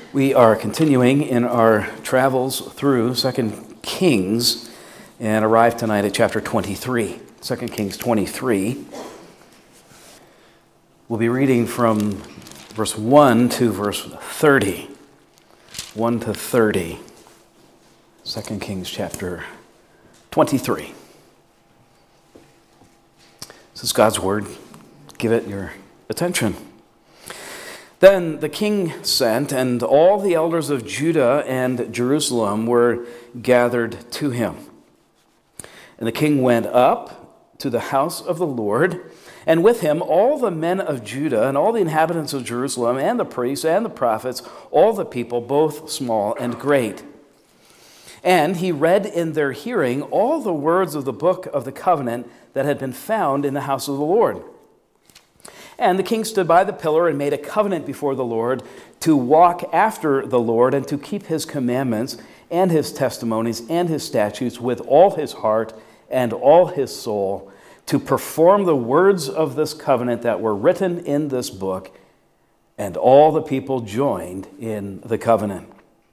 We are continuing in our travels through 2 Kings and arrive tonight at chapter 23. 2 Kings 23. We'll be reading from verse 1 to verse 30. 1 to 30. 2 Kings chapter 23. This is God's word. Give it your attention. Then the king sent, and all the elders of Judah and Jerusalem were gathered to him. And the king went up to the house of the Lord, and with him all the men of Judah and all the inhabitants of Jerusalem, and the priests and the prophets, all the people, both small and great. And he read in their hearing all the words of the book of the covenant that had been found in the house of the Lord. And the king stood by the pillar and made a covenant before the Lord to walk after the Lord and to keep his commandments and his testimonies and his statutes with all his heart and all his soul, to perform the words of this covenant that were written in this book. And all the people joined in the covenant.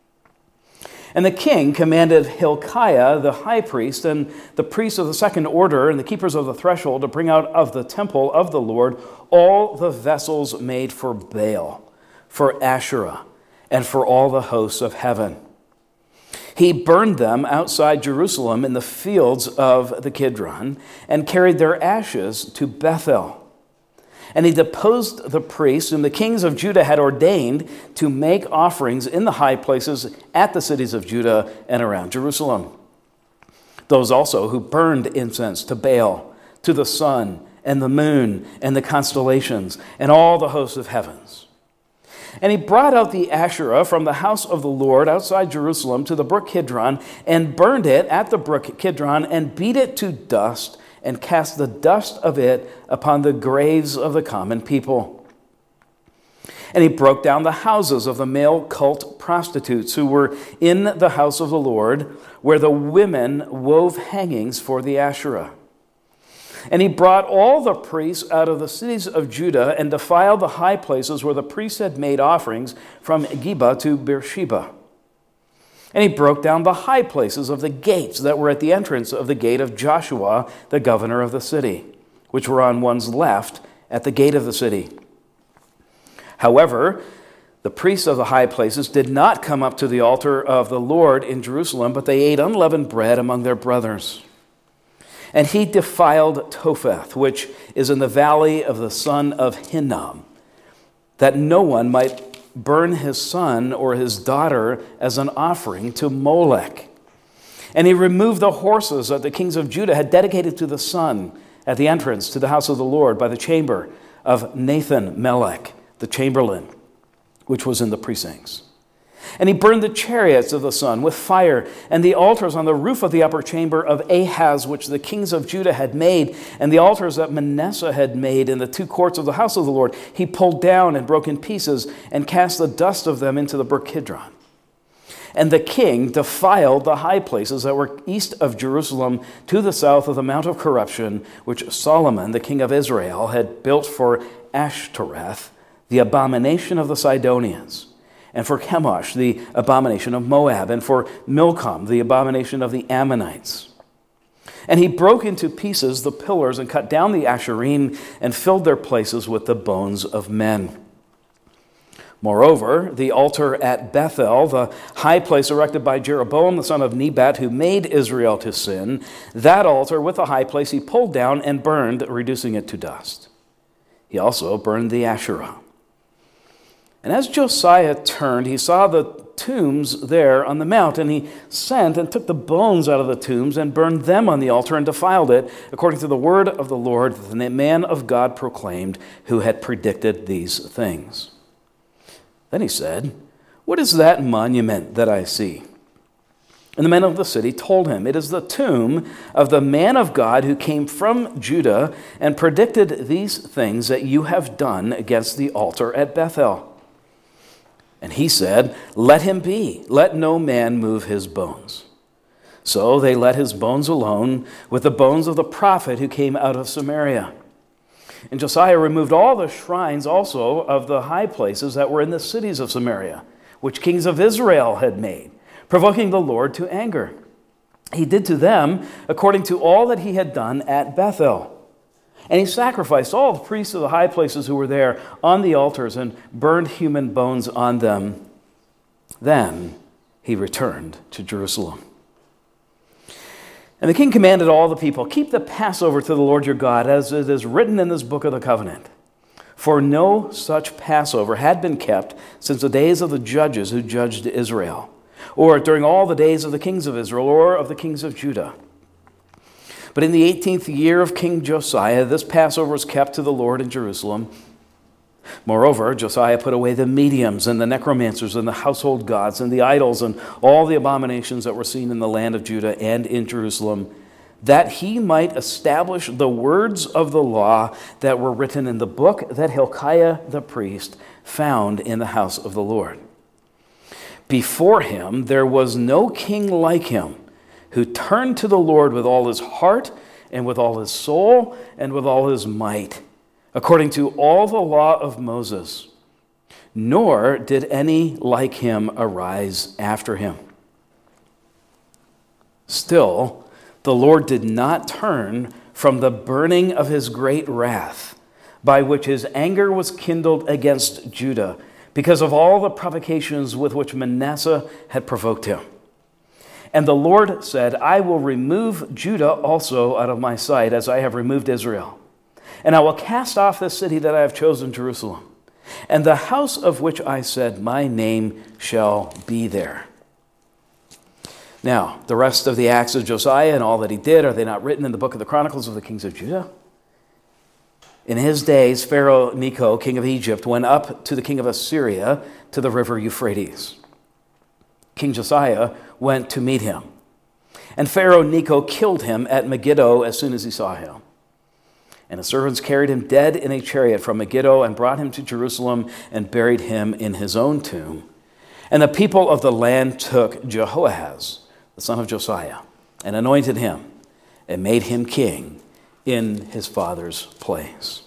And the king commanded Hilkiah, the high priest, and the priests of the second order, and the keepers of the threshold, to bring out of the temple of the Lord all the vessels made for Baal, for Asherah, and for all the hosts of heaven. He burned them outside Jerusalem in the fields of the Kidron, and carried their ashes to Bethel. And he deposed the priests whom the kings of Judah had ordained to make offerings in the high places at the cities of Judah and around Jerusalem. Those also who burned incense to Baal, to the sun and the moon and the constellations and all the hosts of heavens. And he brought out the Asherah from the house of the Lord outside Jerusalem to the brook Kidron, and burned it at the brook Kidron, and beat it to dust, and cast the dust of it upon the graves of the common people. And he broke down the houses of the male cult prostitutes who were in the house of the Lord, where the women wove hangings for the Asherah. And he brought all the priests out of the cities of Judah and defiled the high places where the priests had made offerings, from Geba to Beersheba. And he broke down the high places of the gates that were at the entrance of the gate of Joshua, the governor of the city, which were on one's left at the gate of the city. However, the priests of the high places did not come up to the altar of the Lord in Jerusalem, but they ate unleavened bread among their brothers. And he defiled Topheth, which is in the valley of the son of Hinnom, that no one might burn his son or his daughter as an offering to Molech. And he removed the horses that the kings of Judah had dedicated to the sun at the entrance to the house of the Lord by the chamber of Nathan Melech, the chamberlain, which was in the precincts. And he burned the chariots of the sun with fire, and the altars on the roof of the upper chamber of Ahaz, which the kings of Judah had made, and the altars that Manasseh had made in the two courts of the house of the Lord, he pulled down and broke in pieces, and cast the dust of them into the brook Kidron. And the king defiled the high places that were east of Jerusalem to the south of the Mount of Corruption, which Solomon, the king of Israel, had built for Ashtoreth, the abomination of the Sidonians, and for Chemosh, the abomination of Moab, and for Milcom, the abomination of the Ammonites. And he broke into pieces the pillars and cut down the Asherim and filled their places with the bones of men. Moreover, the altar at Bethel, the high place erected by Jeroboam the son of Nebat, who made Israel to sin, that altar with the high place he pulled down and burned, reducing it to dust. He also burned the Asherah. And as Josiah turned, he saw the tombs there on the mount, and he sent and took the bones out of the tombs and burned them on the altar and defiled it, according to the word of the Lord that the man of God proclaimed, who had predicted these things. Then he said, "What is that monument that I see?" And the men of the city told him, "It is the tomb of the man of God who came from Judah and predicted these things that you have done against the altar at Bethel." And he said, "Let him be. Let no man move his bones." So they let his bones alone with the bones of the prophet who came out of Samaria. And Josiah removed all the shrines also of the high places that were in the cities of Samaria, which kings of Israel had made, provoking the Lord to anger. He did to them according to all that he had done at Bethel. And he sacrificed all the priests of the high places who were there on the altars and burned human bones on them. Then he returned to Jerusalem. And the king commanded all the people, "Keep the Passover to the Lord your God, as it is written in this book of the covenant." For no such Passover had been kept since the days of the judges who judged Israel, or during all the days of the kings of Israel, or of the kings of Judah. But in the 18th year of King Josiah, this Passover was kept to the Lord in Jerusalem. Moreover, Josiah put away the mediums and the necromancers and the household gods and the idols and all the abominations that were seen in the land of Judah and in Jerusalem, that he might establish the words of the law that were written in the book that Hilkiah the priest found in the house of the Lord. Before him there was no king like him, who turned to the Lord with all his heart and with all his soul and with all his might, according to all the law of Moses. Nor did any like him arise after him. Still, the Lord did not turn from the burning of his great wrath, by which his anger was kindled against Judah, because of all the provocations with which Manasseh had provoked him. And the Lord said, "I will remove Judah also out of my sight, as I have removed Israel. And I will cast off the city that I have chosen, Jerusalem, and the house of which I said, my name shall be there." Now, the rest of the acts of Josiah and all that he did, are they not written in the book of the Chronicles of the kings of Judah? In his days, Pharaoh Necho, king of Egypt, went up to the king of Assyria to the river Euphrates. King Josiah went to meet him, and Pharaoh Necho killed him at Megiddo as soon as he saw him. And his servants carried him dead in a chariot from Megiddo and brought him to Jerusalem and buried him in his own tomb. And the people of the land took Jehoahaz, the son of Josiah, and anointed him and made him king in his father's place.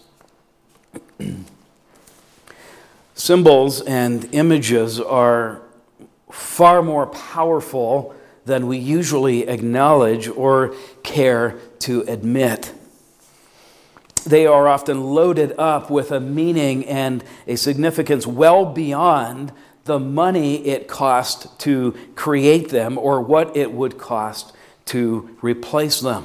Symbols and images are far more powerful than we usually acknowledge or care to admit. They are often loaded up with a meaning and a significance well beyond the money it cost to create them or what it would cost to replace them.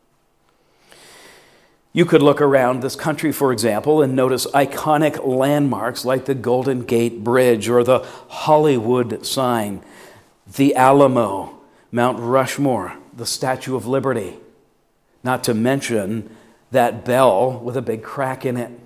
You could look around this country, for example, and notice iconic landmarks like the Golden Gate Bridge or the Hollywood sign, the Alamo, Mount Rushmore, the Statue of Liberty, not to mention that bell with a big crack in it.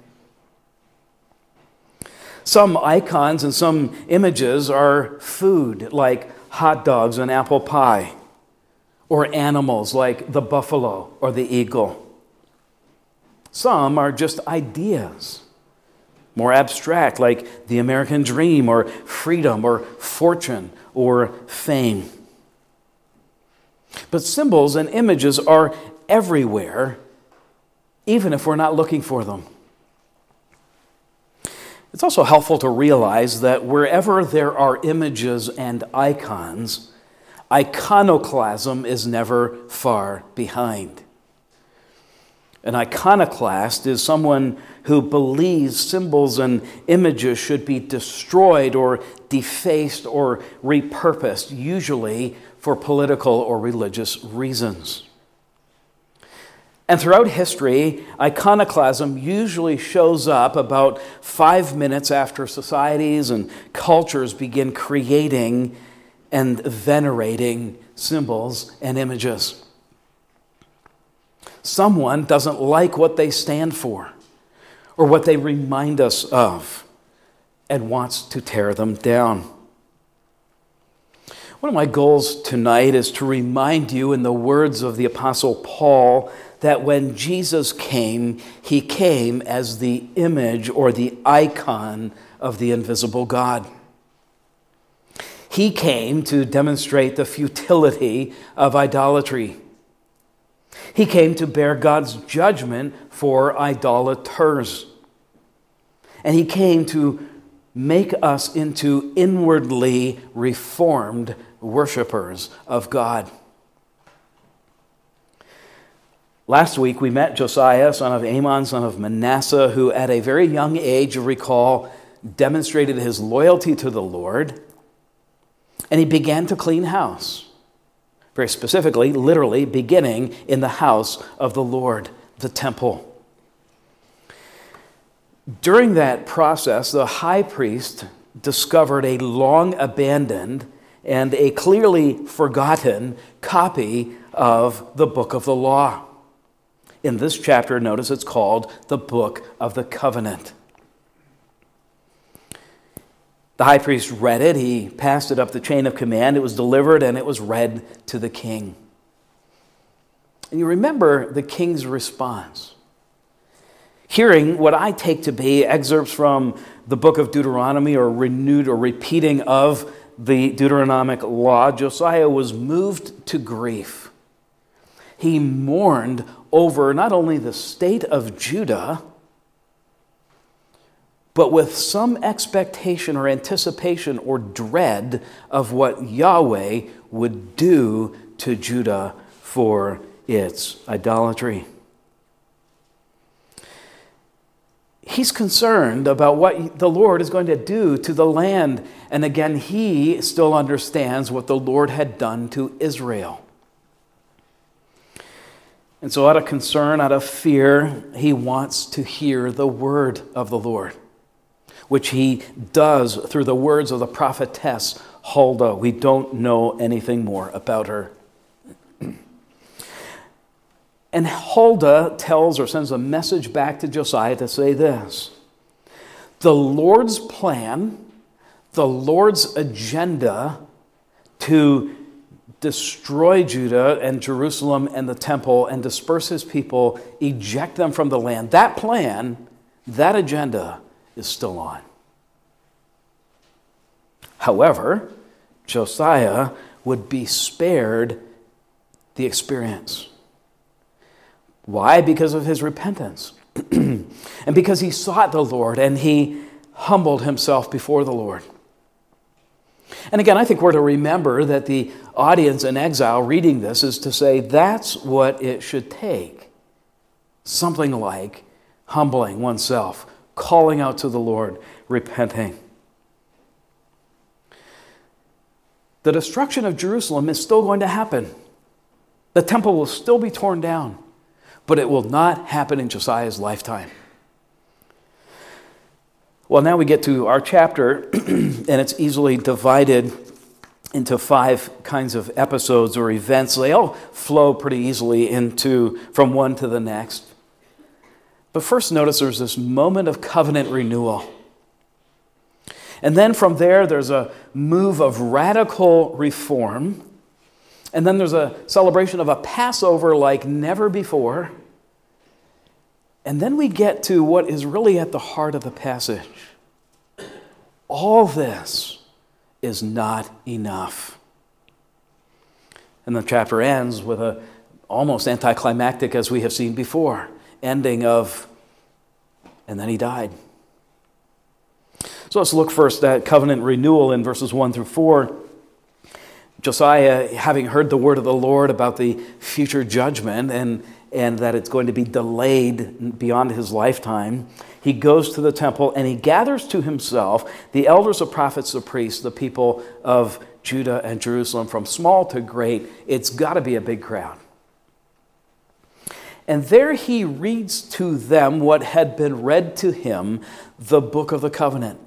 Some icons and some images are food, like hot dogs and apple pie, or animals like the buffalo or the eagle. Some are just ideas, more abstract, like the American dream or freedom or fortune or fame. But symbols and images are everywhere, even if we're not looking for them. It's also helpful to realize that wherever there are images and icons, iconoclasm is never far behind. An iconoclast is someone who believes symbols and images should be destroyed or defaced or repurposed, usually for political or religious reasons. And throughout history, iconoclasm usually shows up about 5 minutes after societies and cultures begin creating and venerating symbols and images. Someone doesn't like what they stand for or what they remind us of and wants to tear them down. One of my goals tonight is to remind you, in the words of the Apostle Paul, that when Jesus came, he came as the image or the icon of the invisible God. He came to demonstrate the futility of idolatry. He came to bear God's judgment for idolaters. And he came to make us into inwardly reformed worshipers of God. Last week we met Josiah, son of Amon, son of Manasseh, who at a very young age, you recall, demonstrated his loyalty to the Lord, and he began to clean house. Very specifically, literally, beginning in the house of the Lord, the temple. During that process, the high priest discovered a long abandoned and a clearly forgotten copy of the book of the law. In this chapter, notice it's called the Book of the Covenant. The high priest read it, he passed it up the chain of command, it was delivered, and it was read to the king. And you remember the king's response. Hearing what I take to be excerpts from the book of Deuteronomy, or renewed or repeating of the Deuteronomic law, Josiah was moved to grief. He mourned over not only the state of Judah, but with some expectation or anticipation or dread of what Yahweh would do to Judah for its idolatry. He's concerned about what the Lord is going to do to the land. And again, he still understands what the Lord had done to Israel. And so out of concern, out of fear, he wants to hear the word of the Lord, which he does through the words of the prophetess Huldah. We don't know anything more about her. And Huldah tells or sends a message back to Josiah to say this: the Lord's plan, the Lord's agenda to destroy Judah and Jerusalem and the temple and disperse his people, eject them from the land, that plan, that agenda is still on. However, Josiah would be spared the experience. Why? Because of his repentance. And because he sought the Lord and he humbled himself before the Lord. And again, I think we're to remember that the audience in exile reading this is to say that's what it should take. Something like humbling oneself, calling out to the Lord, repenting. The destruction of Jerusalem is still going to happen. The temple will still be torn down. But it will not happen in Josiah's lifetime. Well, now we get to our chapter, and it's easily divided into 5 kinds of episodes or events. They all flow pretty easily from one to the next. But first notice there's this moment of covenant renewal. And then from there's a move of radical reform. And then there's a celebration of a Passover like never before. And then we get to what is really at the heart of the passage. All this is not enough. And the chapter ends with a almost anticlimactic, as we have seen before, ending of, and then he died. So let's look first at covenant renewal in verses 1 through 4. Josiah, having heard the word of the Lord about the future judgment and that it's going to be delayed beyond his lifetime, he goes to the temple and he gathers to himself the elders, the prophets, the priests, the people of Judah and Jerusalem, from small to great. It's got to be a big crowd. And there he reads to them what had been read to him, the book of the covenant.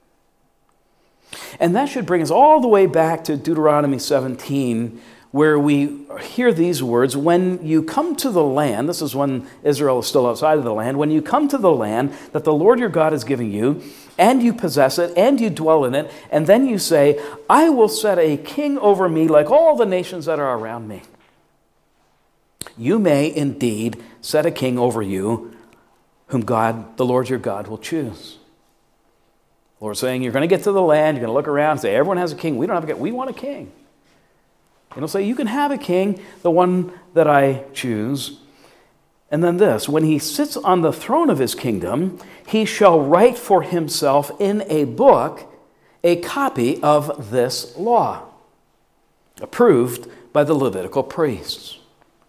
And that should bring us all the way back to Deuteronomy 17, where we hear these words: when you come to the land, this is when Israel is still outside of the land, when you come to the land that the Lord your God is giving you, and you possess it, and you dwell in it, and then you say, I will set a king over me like all the nations that are around me. You may indeed set a king over you, whom God, the Lord your God, will choose. The Lord's saying, you're going to get to the land, you're going to look around and say, everyone has a king. We don't have a king. We want a king. And he'll say, you can have a king, the one that I choose. And then this, when he sits on the throne of his kingdom, he shall write for himself in a book a copy of this law, approved by the Levitical priests.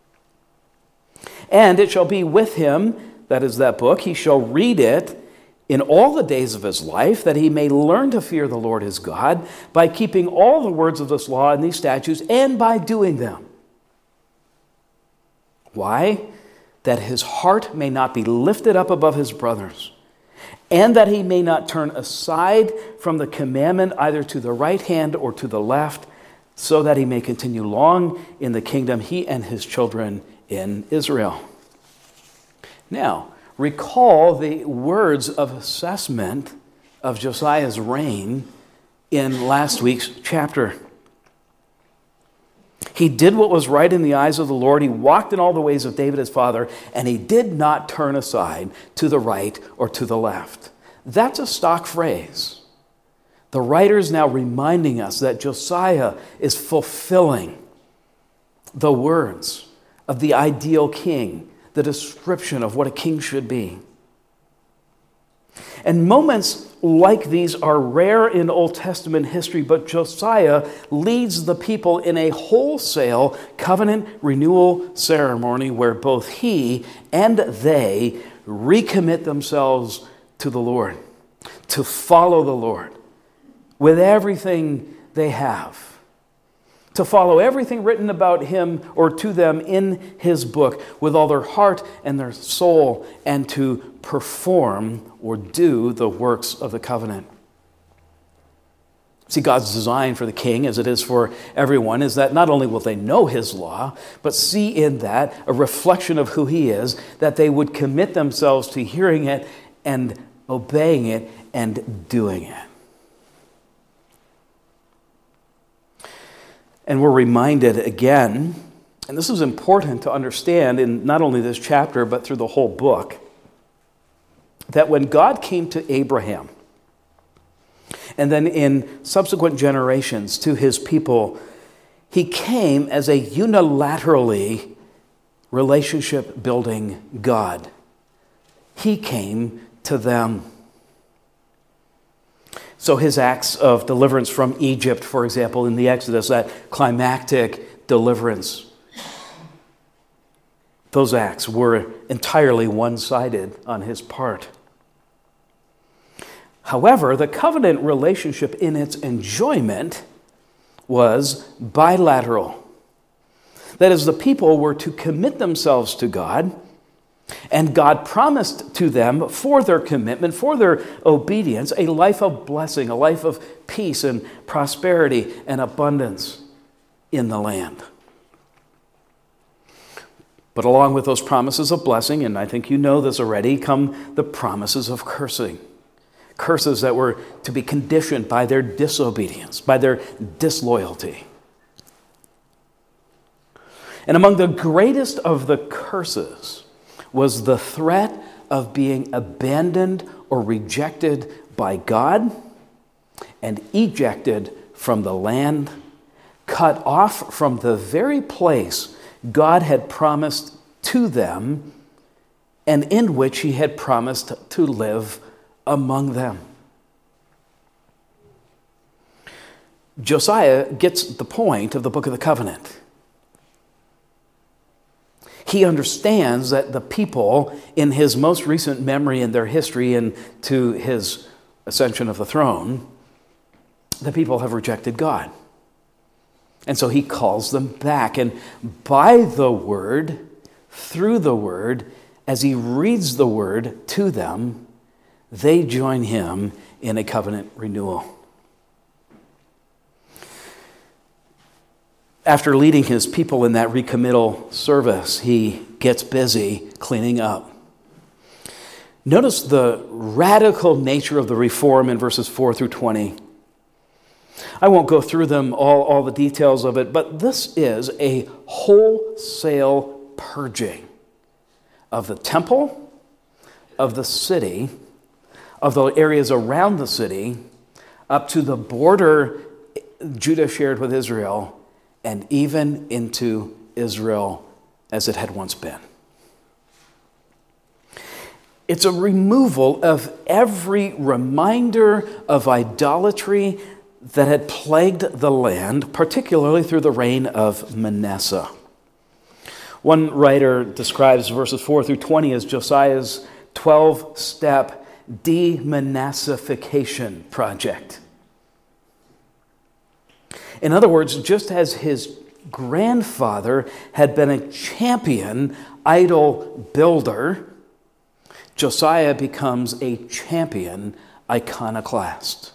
And it shall be with him, that is that book, he shall read it in all the days of his life, that he may learn to fear the Lord his God by keeping all the words of this law and these statutes and by doing them. Why? That his heart may not be lifted up above his brothers, and that he may not turn aside from the commandment either to the right hand or to the left, so that he may continue long in the kingdom, he and his children in Israel. Now, recall the words of assessment of Josiah's reign in last week's chapter. He did what was right in the eyes of the Lord. He walked in all the ways of David his father, and he did not turn aside to the right or to the left. That's a stock phrase. The writer is now reminding us that Josiah is fulfilling the words of the ideal king, the description of what a king should be. And moments like these are rare in Old Testament history, but Josiah leads the people in a wholesale covenant renewal ceremony where both he and they recommit themselves to the Lord, to follow the Lord with everything they have, to follow everything written about him or to them in his book with all their heart and their soul, and to perform or do the works of the covenant. See, God's design for the king, as it is for everyone, is that not only will they know his law, but see in that a reflection of who he is, that they would commit themselves to hearing it and obeying it and doing it. And we're reminded again, and this is important to understand in not only this chapter, but through the whole book, that when God came to Abraham, and then in subsequent generations to his people, he came as a unilaterally relationship-building God. He came to them. So his acts of deliverance from Egypt, for example, in the Exodus, that climactic deliverance, those acts were entirely one-sided on his part. However, the covenant relationship in its enjoyment was bilateral. That is, the people were to commit themselves to God, and God promised to them, for their commitment, for their obedience, a life of blessing, a life of peace and prosperity and abundance in the land. But along with those promises of blessing, and I think you know this already, come the promises of cursing. Curses that were to be conditioned by their disobedience, by their disloyalty. And among the greatest of the curses was the threat of being abandoned or rejected by God and ejected from the land, cut off from the very place God had promised to them and in which he had promised to live among them. Josiah gets the point of the Book of the Covenant. He understands that the people, in his most recent memory in their history and to his ascension of the throne, the people have rejected God. And so he calls them back. And by the word, through the word, as he reads the word to them, they join him in a covenant renewal. After leading his people in that recommittal service, he gets busy cleaning up. Notice the radical nature of the reform in verses 4 through 20. I won't go through them, all the details of it, but this is a wholesale purging of the temple, of the city, of the areas around the city, up to the border Judah shared with Israel, and even into Israel as it had once been. It's a removal of every reminder of idolatry that had plagued the land, particularly through the reign of Manasseh. One writer describes verses 4 through 20 as Josiah's 12-step de-Manassification project. In other words, just as his grandfather had been a champion idol builder, Josiah becomes a champion iconoclast.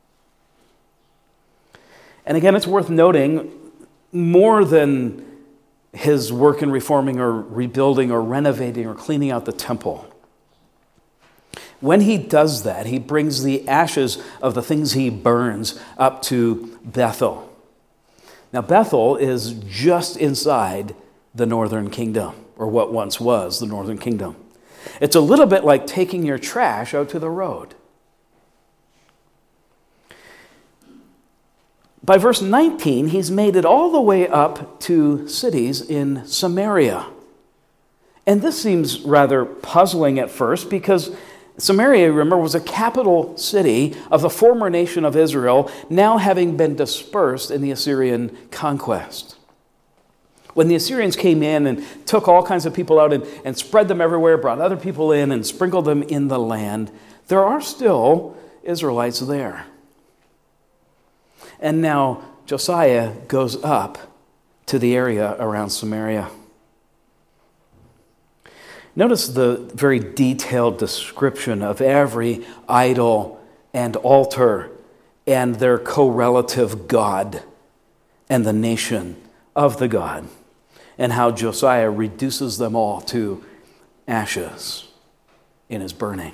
And again, it's worth noting, more than his work in reforming or rebuilding or renovating or cleaning out the temple, when he does that, he brings the ashes of the things he burns up to Bethel. Now, Bethel is just inside the northern kingdom, or what once was the northern kingdom. It's a little bit like taking your trash out to the road. By verse 19, he's made it all the way up to cities in Samaria. And this seems rather puzzling at first, because Samaria, remember, was a capital city of the former nation of Israel, now having been dispersed in the Assyrian conquest. When the Assyrians came in and took all kinds of people out and spread them everywhere, brought other people in and sprinkled them in the land, there are still Israelites there. And now Josiah goes up to the area around Samaria. Notice the very detailed description of every idol and altar and their correlative god and the nation of the god, and how Josiah reduces them all to ashes in his burning.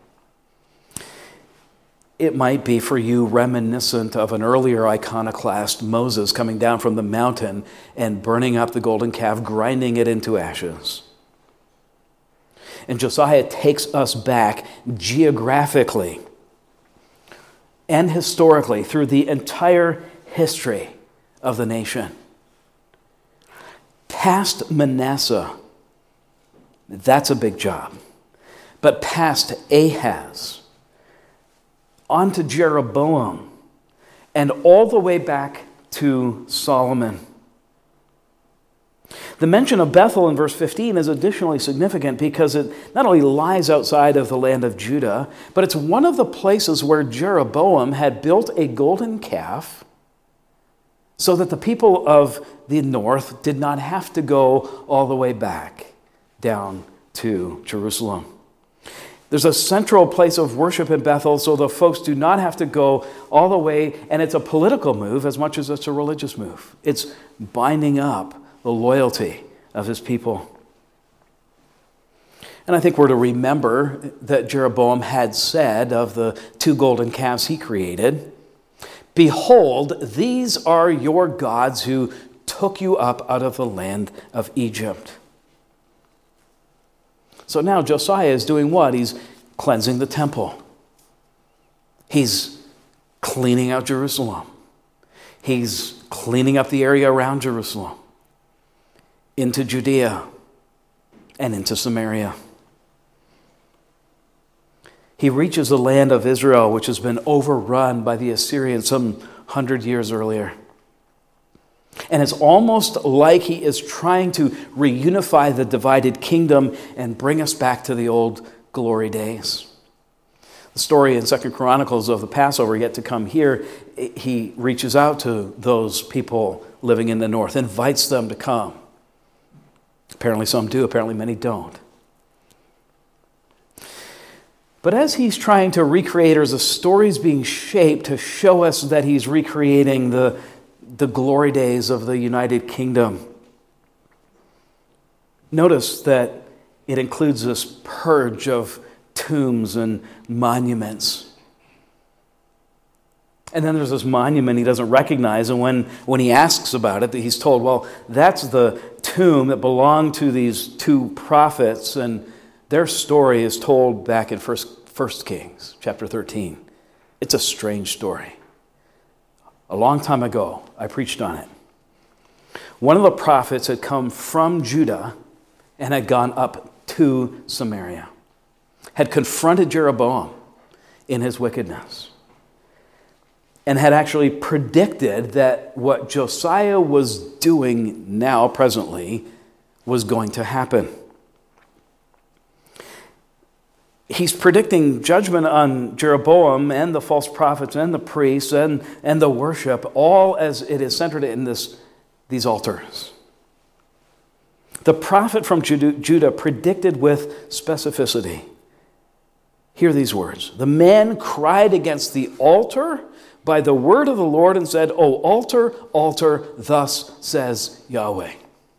It might be for you reminiscent of an earlier iconoclast, Moses, coming down from the mountain and burning up the golden calf, grinding it into ashes. And Josiah takes us back geographically and historically through the entire history of the nation. Past Manasseh, that's a big job. But past Ahaz, on to Jeroboam, and all the way back to Solomon. The mention of Bethel in verse 15 is additionally significant because it not only lies outside of the land of Judah, but it's one of the places where Jeroboam had built a golden calf so that the people of the north did not have to go all the way back down to Jerusalem. There's a central place of worship in Bethel, so the folks do not have to go all the way, and it's a political move as much as it's a religious move. It's binding up the loyalty of his people. And I think we're to remember that Jeroboam had said of the 2 golden calves he created, "Behold, these are your gods who took you up out of the land of Egypt." So now Josiah is doing what? He's cleansing the temple. He's cleaning out Jerusalem. He's cleaning up the area around Jerusalem, into Judea and into Samaria. He reaches the land of Israel, which has been overrun by the Assyrians some 100 years earlier. And it's almost like he is trying to reunify the divided kingdom and bring us back to the old glory days. The story in 2 Chronicles of the Passover yet to come here, he reaches out to those people living in the north, invites them to come. Apparently some do, apparently many don't. But as he's trying to recreate, there's a story's being shaped to show us that he's recreating the glory days of the United Kingdom. Notice that it includes this purge of tombs and monuments. And then there's this monument he doesn't recognize, and when he asks about it, he's told, well, that's the tomb that belonged to these 2 prophets, and their story is told back in 1 Kings chapter 13. It's a strange story. A long time ago, I preached on it. One of the prophets had come from Judah and had gone up to Samaria. had confronted Jeroboam in his wickedness and had actually predicted that what Josiah was doing now, presently, was going to happen. He's predicting judgment on Jeroboam and the false prophets and the priests and the worship, all as it is centered in these altars. The prophet from Judah predicted with specificity. Hear these words. The man cried against the altar by the word of the Lord and said, O altar, altar, thus says Yahweh.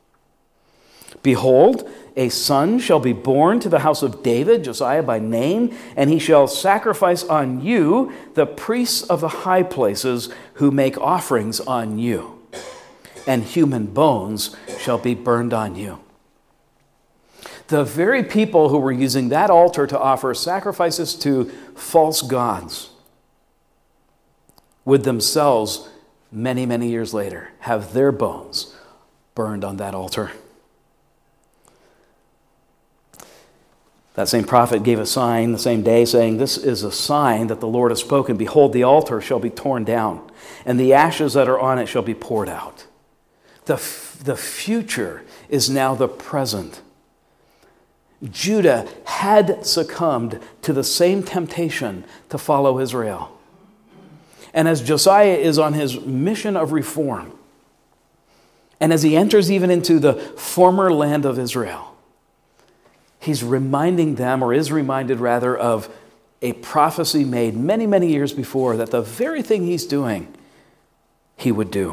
Behold, a son shall be born to the house of David, Josiah by name, and he shall sacrifice on you the priests of the high places who make offerings on you, and human bones shall be burned on you. The very people who were using that altar to offer sacrifices to false gods would themselves, many, many years later, have their bones burned on that altar. That same prophet gave a sign the same day, saying, This is a sign that the Lord has spoken. Behold, the altar shall be torn down, and the ashes that are on it shall be poured out. The future is now the present. Judah had succumbed to the same temptation to follow Israel. And as Josiah is on his mission of reform, and as he enters even into the former land of Israel, he's reminding them, or is reminded rather, of a prophecy made many, many years before that the very thing he's doing, he would do.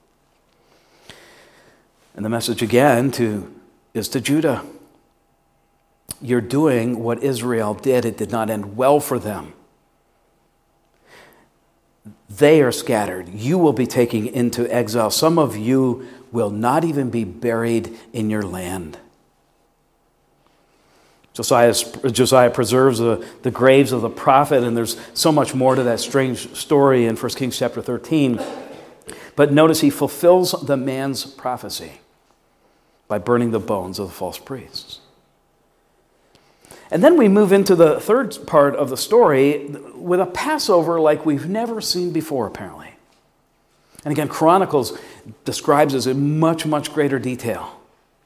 And the message again is to Judah. You're doing what Israel did. It did not end well for them. They are scattered. You will be taken into exile. Some of you will not even be buried in your land. Josiah preserves the graves of the prophet, and there's so much more to that strange story in 1 Kings chapter 13. But notice he fulfills the man's prophecy by burning the bones of the false priests. And then we move into the third part of the story with a Passover like we've never seen before, apparently. And again, Chronicles describes this in much, much greater detail.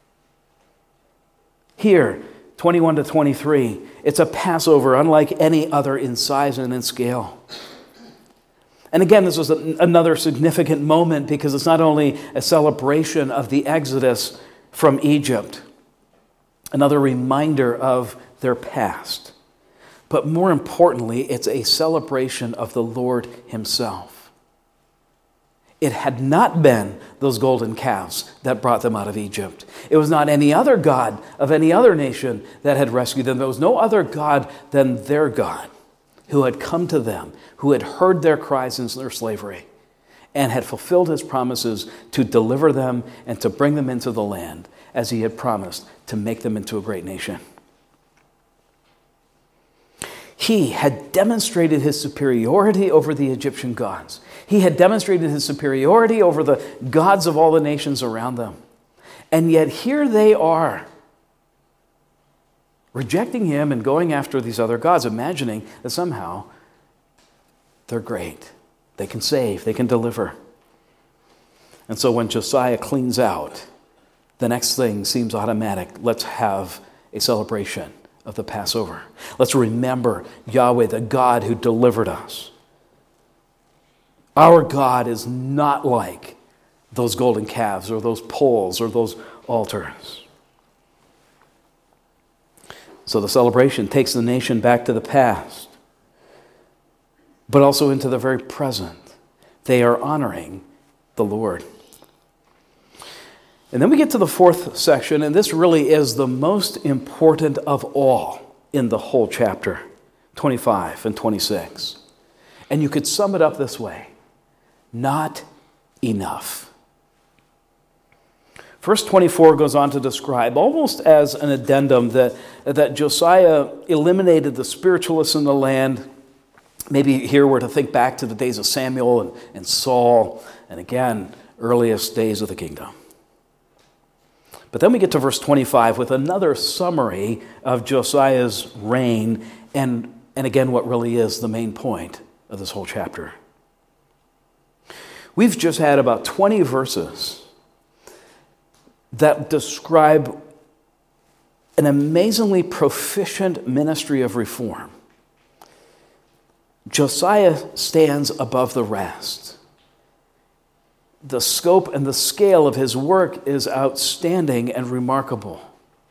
Here, 21 to 23, it's a Passover unlike any other in size and in scale. And again, this was another significant moment because it's not only a celebration of the Exodus from Egypt, another reminder of their past, but more importantly, it's a celebration of the Lord himself. It had not been those golden calves that brought them out of Egypt. It was not any other god of any other nation that had rescued them. There was no other God than their God who had come to them, who had heard their cries in their slavery, and had fulfilled his promises to deliver them and to bring them into the land as he had promised to make them into a great nation. He had demonstrated his superiority over the Egyptian gods. He had demonstrated his superiority over the gods of all the nations around them. And yet here they are, rejecting him and going after these other gods, imagining that somehow they're great. They can save, they can deliver. And so when Josiah cleans out, the next thing seems automatic. Let's have a celebration of the Passover. Let's remember Yahweh, the God who delivered us. Our God is not like those golden calves or those poles or those altars. So the celebration takes the nation back to the past, but also into the very present. They are honoring the Lord. And then we get to the fourth section, and this really is the most important of all in the whole chapter, 25 and 26. And you could sum it up this way: not enough. Verse 24 goes on to describe, almost as an addendum, that Josiah eliminated the spiritualists in the land. Maybe here we're to think back to the days of Samuel and Saul, and again, earliest days of the kingdom. But then we get to verse 25 with another summary of Josiah's reign and again, what really is the main point of this whole chapter. We've just had about 20 verses that describe an amazingly proficient ministry of reform. Josiah stands above the rest. The scope and the scale of his work is outstanding and remarkable.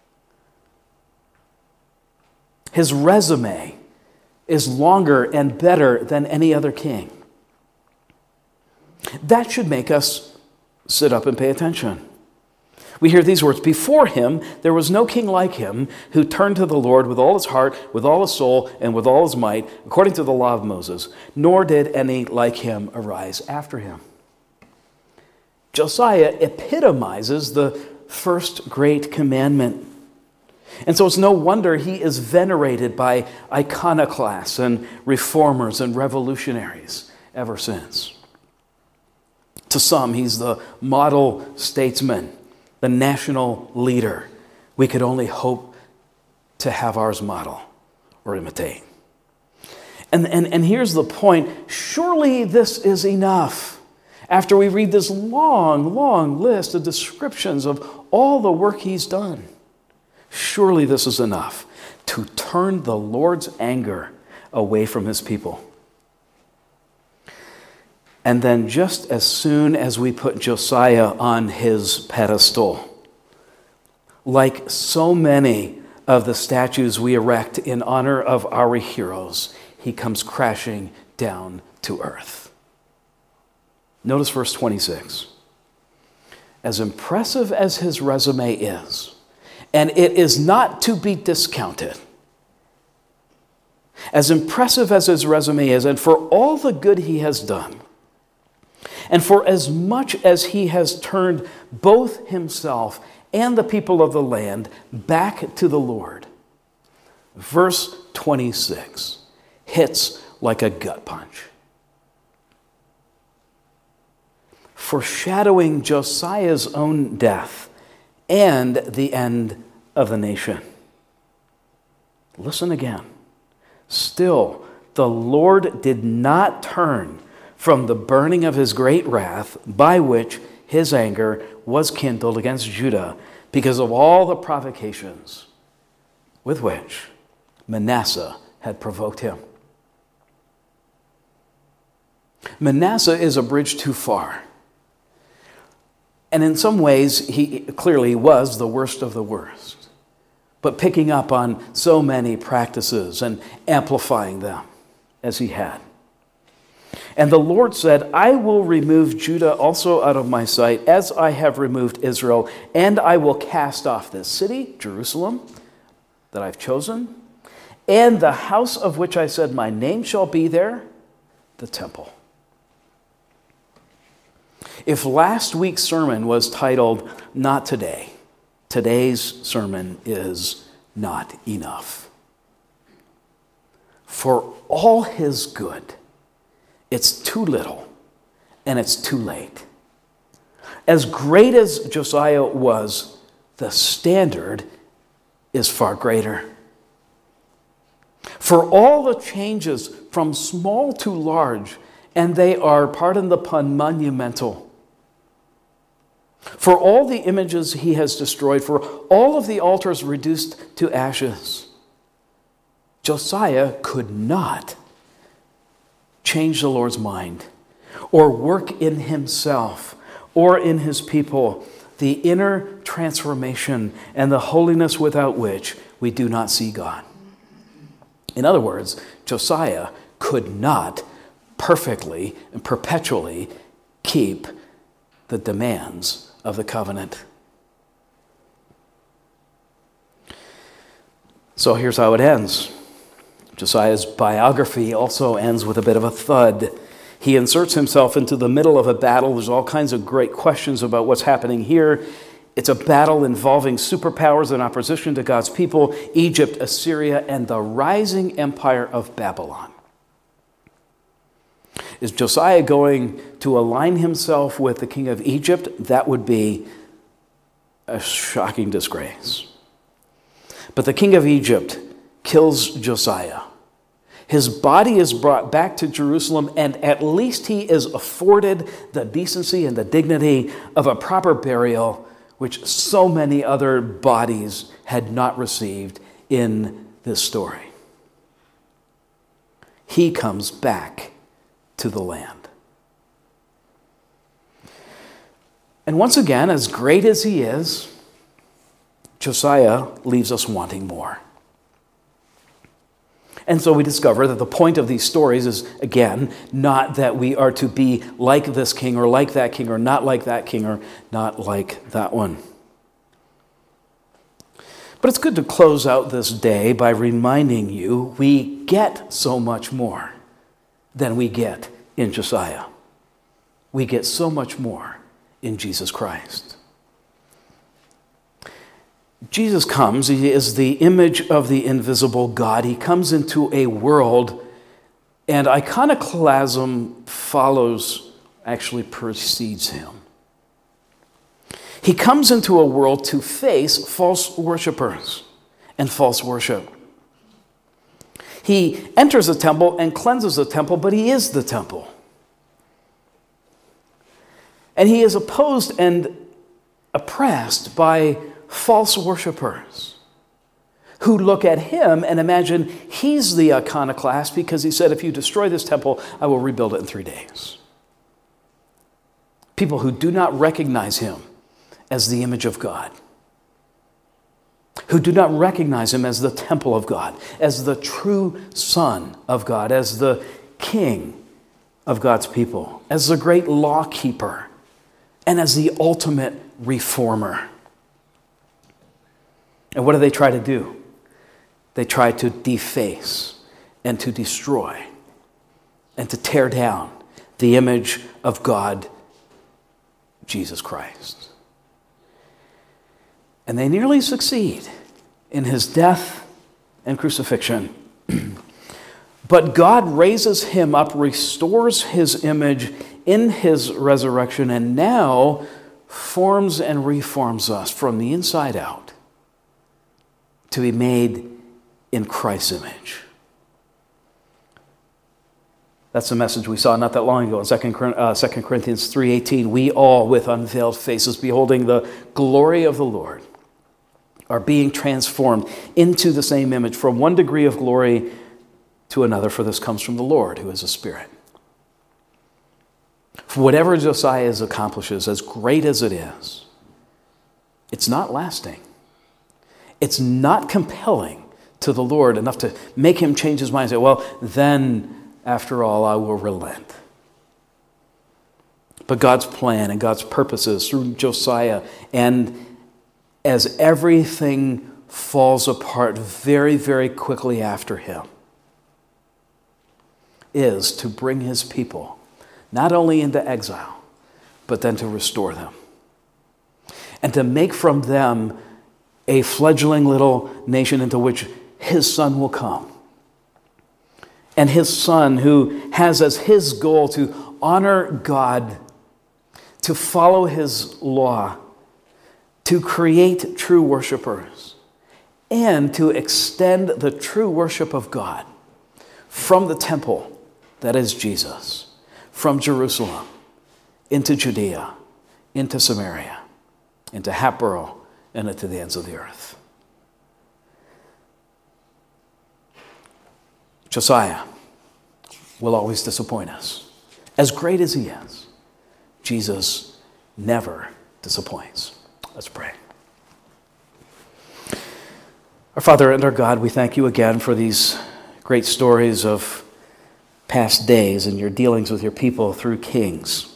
His resume is longer and better than any other king. That should make us sit up and pay attention. We hear these words, "Before him there was no king like him who turned to the Lord with all his heart, with all his soul, and with all his might, according to the law of Moses, nor did any like him arise after him." Josiah epitomizes the first great commandment. And so it's no wonder he is venerated by iconoclasts and reformers and revolutionaries ever since. To some, he's the model statesman, the national leader we could only hope to have ours model or imitate. And here's the point. Surely this is enough. After we read this long, long list of descriptions of all the work he's done, surely this is enough to turn the Lord's anger away from his people. And then just as soon as we put Josiah on his pedestal, like so many of the statues we erect in honor of our heroes, he comes crashing down to earth. Notice verse 26. As impressive as his resume is, and it is not to be discounted, as impressive as his resume is, and for all the good he has done, and for as much as he has turned both himself and the people of the land back to the Lord, verse 26 hits like a gut punch. Foreshadowing Josiah's own death and the end of the nation. Listen again. Still, the Lord did not turn from the burning of his great wrath by which his anger was kindled against Judah because of all the provocations with which Manasseh had provoked him. Manasseh is a bridge too far. And in some ways, he clearly was the worst of the worst, but picking up on so many practices and amplifying them as he had. And the Lord said, "I will remove Judah also out of my sight, as I have removed Israel, and I will cast off this city, Jerusalem, that I've chosen, and the house of which I said my name shall be there, the temple." If last week's sermon was titled, "Not Today," today's sermon is not enough. For all his good, it's too little and it's too late. As great as Josiah was, the standard is far greater. For all the changes from small to large, and they are, pardon the pun, monumental. For all the images he has destroyed, for all of the altars reduced to ashes, Josiah could not change the Lord's mind or work in himself or in his people the inner transformation and the holiness without which we do not see God. In other words, Josiah could not perfectly and perpetually keep the demands of the covenant. So here's how it ends. Josiah's biography also ends with a bit of a thud. He inserts himself into the middle of a battle. There's all kinds of great questions about what's happening here. It's a battle involving superpowers in opposition to God's people, Egypt, Assyria, and the rising empire of Babylon. Is Josiah going to align himself with the king of Egypt? That would be a shocking disgrace. But the king of Egypt kills Josiah. His body is brought back to Jerusalem, and at least he is afforded the decency and the dignity of a proper burial, which so many other bodies had not received in this story. He comes back to the land. And once again, as great as he is, Josiah leaves us wanting more. And so we discover that the point of these stories is, again, not that we are to be like this king or like that king or not like that king or not like that one. But it's good to close out this day by reminding you we get so much more than we get in Josiah. We get so much more in Jesus Christ. Jesus comes, he is the image of the invisible God. He comes into a world, and iconoclasm follows, actually precedes him. He comes into a world to face false worshipers and false worship. He enters the temple and cleanses the temple, but he is the temple. And he is opposed and oppressed by false worshipers who look at him and imagine he's the iconoclast because he said, if you destroy this temple, I will rebuild it in 3 days. People who do not recognize him as the image of God, who do not recognize him as the temple of God, as the true Son of God, as the King of God's people, as the great law keeper, and as the ultimate reformer. And what do they try to do? They try to deface and to destroy and to tear down the image of God, Jesus Christ. And they nearly succeed in his death and crucifixion. But God raises him up, restores his image in his resurrection, and now forms and reforms us from the inside out to be made in Christ's image. That's the message we saw not that long ago in 2 Corinthians 3:18. We all, with unveiled faces, beholding the glory of the Lord, are being transformed into the same image from one degree of glory to another, for this comes from the Lord, who is a Spirit. For whatever Josiah accomplishes, as great as it is, it's not lasting. It's not compelling to the Lord enough to make him change his mind and say, well, then, after all, I will relent. But God's plan and God's purposes through Josiah, and as everything falls apart very, very quickly after him, is to bring his people not only into exile, but then to restore them. And to make from them a fledgling little nation into which his Son will come. And his Son, who has as his goal to honor God, to follow his law, to create true worshipers, and to extend the true worship of God from the temple, that is Jesus, from Jerusalem into Judea, into Samaria, into Hatboro, and into the ends of the earth. Josiah will always disappoint us. As great as he is, Jesus never disappoints. Let's pray. Our Father and our God, we thank you again for these great stories of past days and your dealings with your people through kings.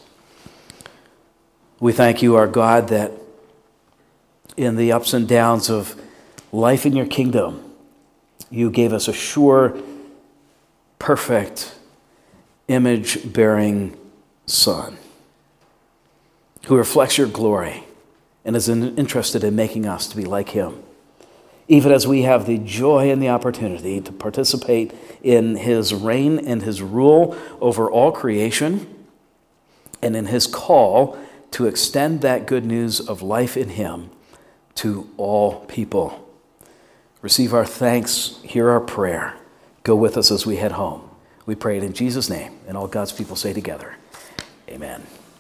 We thank you, our God, that in the ups and downs of life in your kingdom, you gave us a sure, perfect, image-bearing Son who reflects your glory and is interested in making us to be like him, even as we have the joy and the opportunity to participate in his reign and his rule over all creation, and in his call to extend that good news of life in him to all people. Receive our thanks, hear our prayer. Go with us as we head home. We pray it in Jesus' name, and all God's people say together, amen.